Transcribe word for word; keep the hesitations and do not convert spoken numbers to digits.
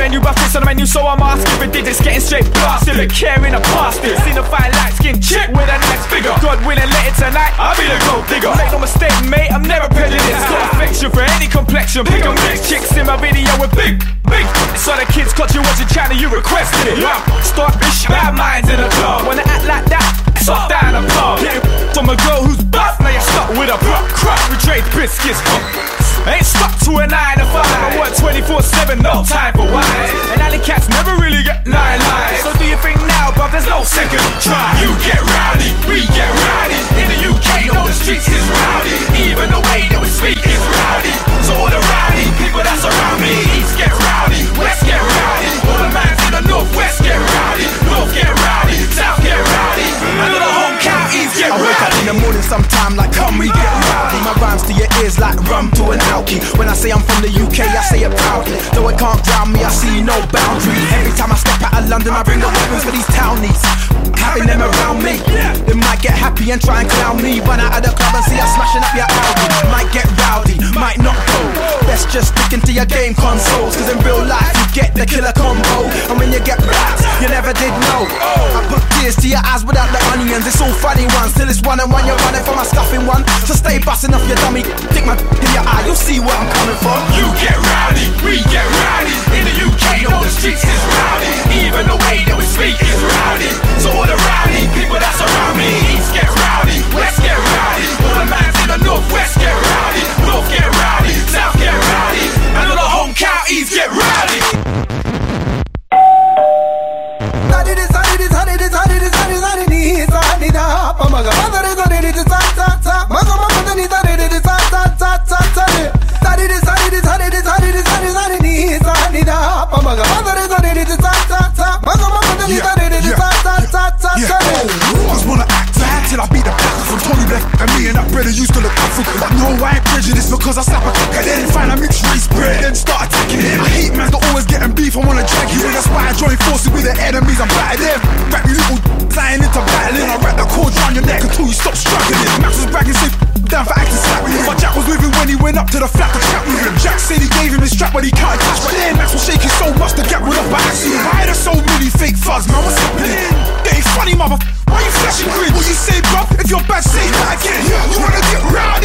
menu, buffets on the menu, so I'm asking for digits, getting straight blasted. A caring a bastard. Seen a fine light skin chick with a nice figure. God willing, later tonight, I'll be the gold digger. Make no mistake, mate, I'm never prejudiced. Got affection for any complexion. Pick on mixed chicks in my video with big, big. So the kids caught you watching channel, you requested it. Start bitch, bad minds in the club. Wanna act like that? Soft down the bar. From a girl who's buff, now you're stuck with a butt crap. We trade biscuits. Ain't stuck to a nine to five. I work twenty-four seven, no time for wine. And alley cats never really get nine lives. So do you think now, bruv, there's no second try. You get rowdy, we get rowdy. In the U K, no, the streets is rowdy. Even the way that we speak is rowdy. So all the rowdy people that's around me, East get rowdy, West get rowdy. All the mans in the Northwest get rowdy. North get rowdy, South get rowdy. And all the home counties get rowdy. I wake up in the morning sometime like, come we get rowdy. My rhymes to your ears like rum to an alky. When I say I'm from the U K, I say it proudly. Though it can't drown me, I see no boundary. Every time I step out of London, I bring the weapons for these townies. Having them around me, they might get happy and try and clown me. Run out of the club and see us smashing up your Audi. Might get rowdy, might not go. Best just stick into your game consoles, cause in real life you get the killer combo. And when you get blacked, you never did know. I put tears to your eyes without the onions. It's all funny ones, till it's one and one. You're running from a scuffing one. So stay busting off your dummy. Stick my in your eye, you'll see where I'm coming from. You get rowdy, we get rowdy. In the U K, no, the streets is rowdy. Even the way that we speak is rowdy. So all the rowdy people that's around me, East get rowdy, West get rowdy. All the mans in the Northwest get rowdy. North get rowdy, South get rowdy. And all the home counties get rowdy. I just wanna act bad till I beat the back from Tony Black. And me and that brother used to look African. But no, I ain't prejudiced because I slap a cock and then find a mixed race bread, then start attacking him. I hate man that always getting beef, I wanna drag you in. That's why I join forces with the enemies, I'm battling them. Rap you little flying into battling. I wrap the cord round your neck until you stop struggling. Max was bragging, say down for acting slap with him. But Jack was with him when he went up to the flat to chat with him. Jack said he gave him his strap but he can't touch. But then Max was shaking so much the gap went off by accident. Why are there so many fake fuzz, man? What's happening? They ain't funny, mother. Why you flashing green? What you say, bruv? If you're bad, say that again. You wanna get round?